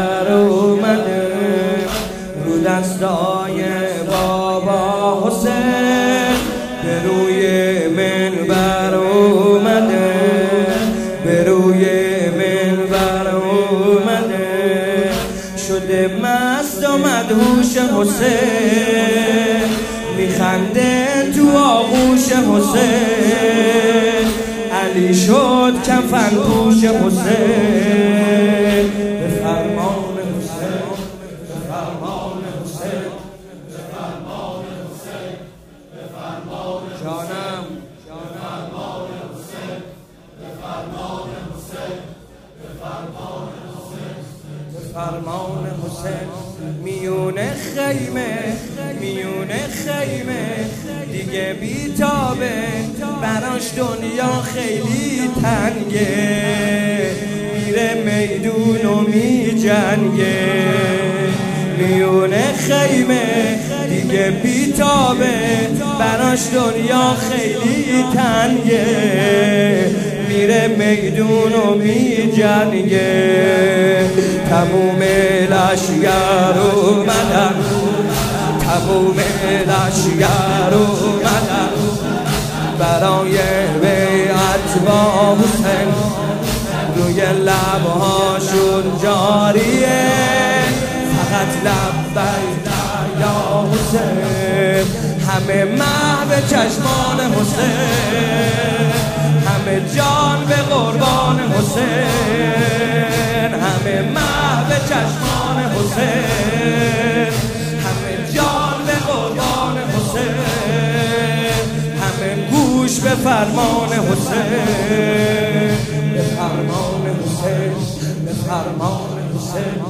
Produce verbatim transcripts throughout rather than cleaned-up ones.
لشگر اومده رو دستای بابا حسین، به روی منبر اومده به روی منبر اومده، شده مست و مدهوش حسین، میخنده تو آغوش حسین، علی شد کفن پوش حسین، به فرمان حسین، به فرمان حسین، به فرمان حسین، به فرمان جانم، به فرمان حسین، به فرمان حسین، به فرمان حسین، به فرمان حسین. میونه خیمه میونه خیمه دیگه بیتابه، براش دنیا خیلی تنگه، میره میدون و می جنگه. میونه خیمه دیگه بیتابه، براش دنیا خیلی تنگه، میره میدون و می جنگه. تموم لشگر اومدن، تموم لشگر اومدن برای بیعت با حسین، روی لبهاشون جاریه فقط لبیک یا حسین. همه محو چشمان حسین، همه جان به قربان حسین، همه محو چشمان حسین، همه جان به قربان حسین، همه گوش به فرمان حسین، به فرمان حسین، به فرمان حسین.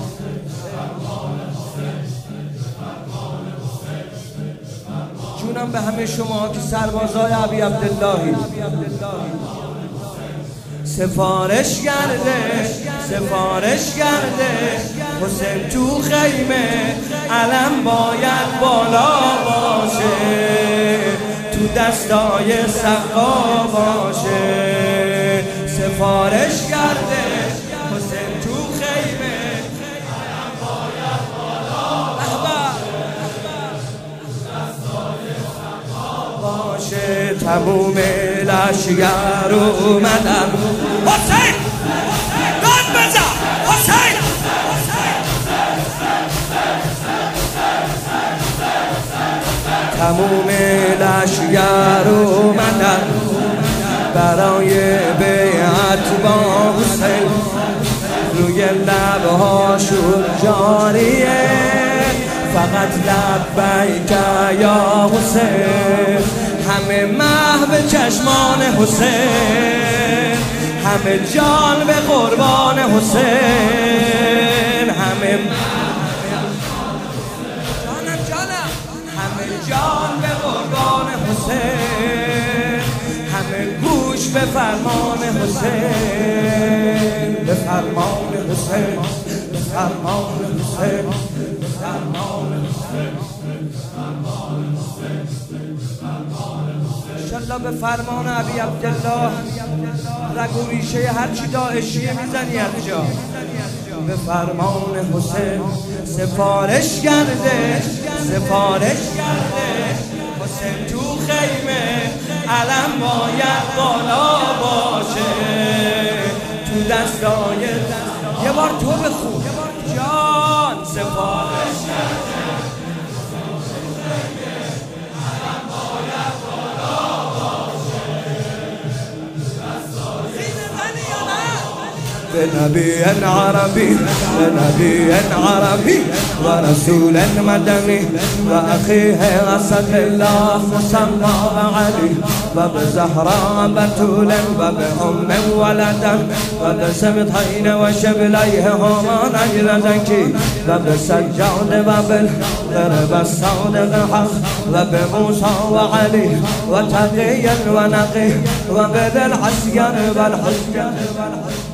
جونم به همه شما که سربازای ابی عبداللهی، سفارش کرده سفارش کرده حسین تو خیمه، علم باید بالا باشه، تو دستای سقا باشه. سفارش کرده حسین تو خیمه، علم باید بالا باشه، تموم لشگر اومدن. حسین داد بزن حسین، تموم لشگر اومدن برای بیعت با حسین، روی لبهاشون جاریه فقط لبیک یا حسین. همه محو چشمان حسین، همه جان به قربان حسین، همه جانم جانم همه جان به قربان حسین، همه گوش به فرمان حسین، به فرمان حسین، به فرمان حسین، به فرمان حسین، انشالله به فرمان ابی عبدالله رگ و ریشه هرچی داعشیه میزنی از جا. به فرمان حسین سفارش کرده سفارش کرده حسین تو خیمه، علم باید بالا باشه، تو دستای یه بار تو بخون جان. سفارش کرده بنبي عربي بنبي عربي ورسول مدني وأخيه أسد الله مسمى علي، وبزهراء بتول وبأم ولدا وبسبطين وشبليه هما نجل زكي، وبسجاد وبالغرب الصادق حق، وبموسى وعلي وتقيا ونقي، وبذي العسكر والحسكر والحسكر